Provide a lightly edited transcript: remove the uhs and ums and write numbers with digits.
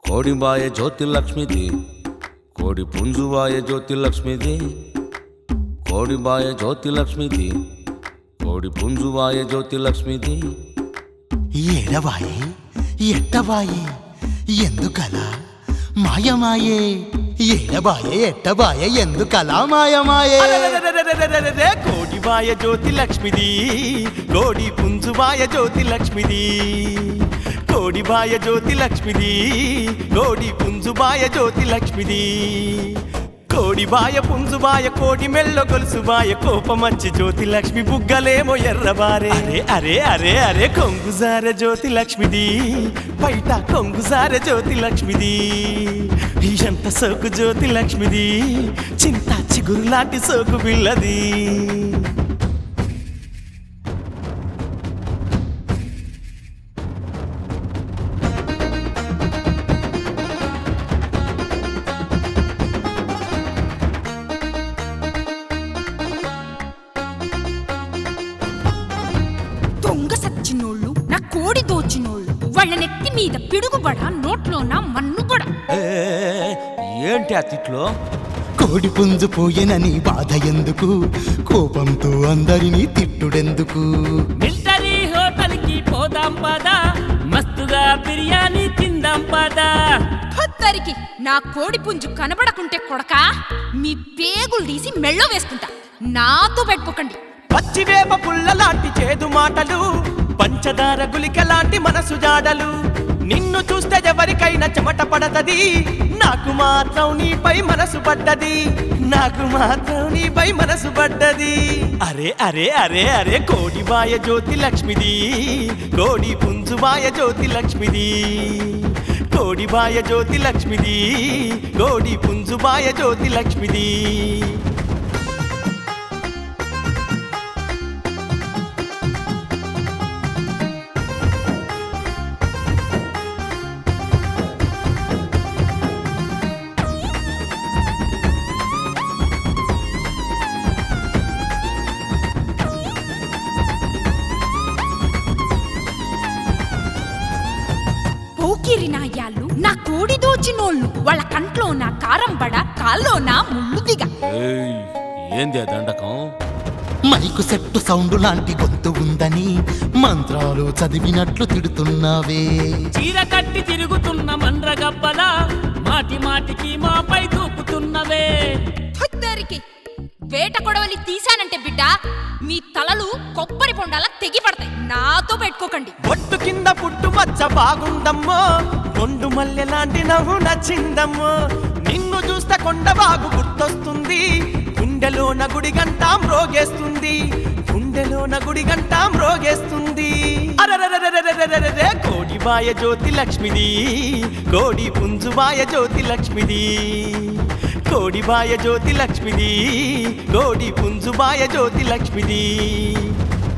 కోడిబాయ జ్యోతి లక్ష్మిది కోడి పుంజువాయ జ్యోతి లక్ష్మిది కోడిబాయ జ్యోతి లక్ష్మిది కోడి పుంజువాయ జ్యోతి లక్ష్మిది ఏడవాయే ఎట్టబాయే ఎందుకలా మాయమాయే ఏడబాయే ఎట్టబాయే ఎందుకలా మాయమాయే కోడిబాయ జ్యోతి లక్ష్మిది కోడి పుంజుబాయ జ్యోతి లక్ష్మిది కోడిబాయ జ్యోతి లక్ష్మిది కోడి పుంజుబాయ జ్యోతి లక్ష్మిది కోడిబాయ పుంజుబాయ కోడి మెల్లో గొలుసుబాయ కోపమచ్చి జ్యోతి లక్ష్మి బుగ్గలేమో ఎర్రబారే అరే అరే అరే అరే కొంగుజార జ్యోతి లక్ష్మిది బయట కొంగుజార జ్యోతి లక్ష్మిది ఎంత సోకు జ్యోతి లక్ష్మిది చింత చిగురు లాంటి సోకు బిల్లది దొంగ సచ్చినోళ్ళు నా కోడి దోచినోళ్ళు వాళ్ళ నెత్తి మీద పిడుగుబడ నోట్లోన మన్నుబడ. ఏంటి ఆ తిట్లో? కోడి పుంజు పోయేనని బాధ ఎందుకు, కోపంతో అందరినీ తిట్టుడెందుకు? మిలిటరీ హోటల్ కి పోదాం పదా, మస్తుగా బిర్యానీ తిందాం పదా. పొద్దరికి నా కోడి పుంజు కనబడకుంటే కొడకా మీ పేగులు తీసి మెళ్ళో వేసుకుంటా. నాతో పెట్టుకోకండి. పచ్చివేప పుల్ల లాంటి చేదు మాటలు, పంచదార గులిక లాంటి మనసు జాడలు. నిన్ను చూస్తే ఎవరికైనా చెమట పడతది, నాకు మాత్రం నీపై మనసు పడ్డది, నాకు మాత్రం నీపై మనసు పడ్డది. అరే అరే అరే అరే కోడిబాయ జ్యోతి లక్ష్మిది కోడి పుంజుబాయ జ్యోతి లక్ష్మిది కోడిబాయ జ్యోతి లక్ష్మిది కోడి పుంజుబాయ జ్యోతి లక్ష్మిది. పోకిరి నాయాళ్ళు నా కోడి దోచినోళ్ళు వాళ్ళ కంట్లో నా కారం బడ కాల్లో నా ముళ్ళు దిగ. ఏంది ఆ దండకం? మైకు సెట్టు సౌండ్ లాంటి గొంతు ఉందని మంత్రాలు చదివినట్లు తిడుతున్నావే. చీర కట్టి తిరుగుతున్న మండ్రగబ్బల మాటి మాటికి మాపై దూకుతున్నవే. పొద్దరికి వేట కొడవలి తీశానంటే బిడ్డ మీ తలలు కొబ్బరి బొండాల తెగి పడతాయి. నాతో పెట్టుకోకండి. బొట్టు కింద పుట్టు మచ్చ బాగుందమ్మో, కొండు మల్లె లాంటి నవ్వు నచ్చిందమ్మో. నిన్ను చూస్తే కొండ బాగు గుర్తొస్తుంది, గుండెలోన గుడి గంటాం రోగేస్తుంది, గుండెలోన గుడి గంటాం రోగేస్తుంది. అరెరెరెరెరెరెరెరెరె కోడిబాయ జ్యోతి లక్ష్మిది కోడి పుంజుబాయ జ్యోతి లక్ష్మిది కోడిబాయ జ్యోతి లక్ష్మిది కోడి పుంజుబాయ జ్యోతి లక్ష్మిది.